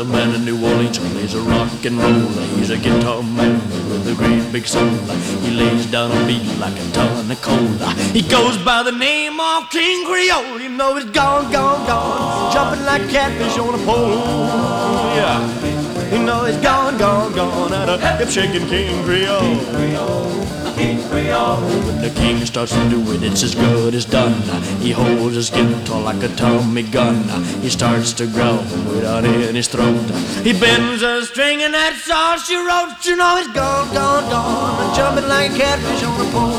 a man in New Orleans who plays a rock and roll. He's a guitar man with a great big soul. He lays down a beat like a ton of coal. He goes by the name of King Creole. You know he's gone, gone, gone, jumping like catfish on a pole. Yeah, you know he's gone, gone, gone, at a hip-shaking King Creole. When the king starts to do it, it's as good as done. He holds his guitar like a Tommy gun. He starts to growl without in his throat. He bends a string and that's all she wrote. You know he's gone, gone, gone, jumping like a catfish on a pole.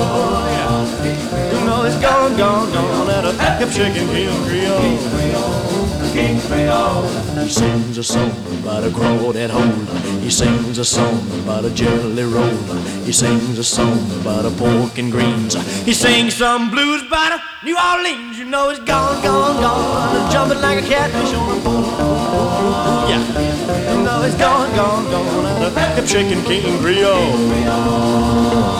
You know he's gone, gone, gone, at a hip-shaking King Creole. King Creole. He sings a song about a crawdad hole. He sings a song about a jelly roll. He sings a song about a pork and greens. He sings some blues about a New Orleans. You know he's gone, gone, gone, jumping like a catfish on a pole. Yeah, you know he's gone, gone, gone, at a hip-shaking King Creole.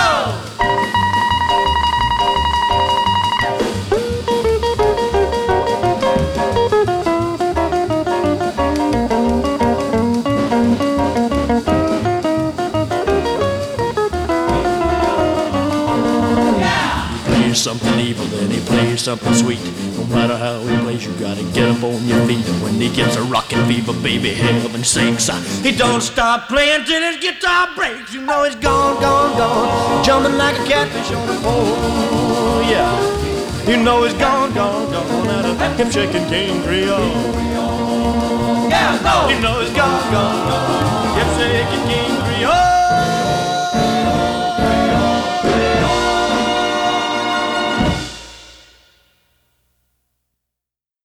Something evil, then he plays something sweet. No matter how he plays, you gotta get up on your feet. And when he gets a rockin' fever, baby, heaven sinks. He don't stop playing till his guitar breaks. You know he's gone, gone, gone, jumping like a catfish on a pole. Yeah, you know he's gone, gone, gone, at a hip-shaking King Creole. Yeah, no, you know he's gone, gone, gone, hip-shaking King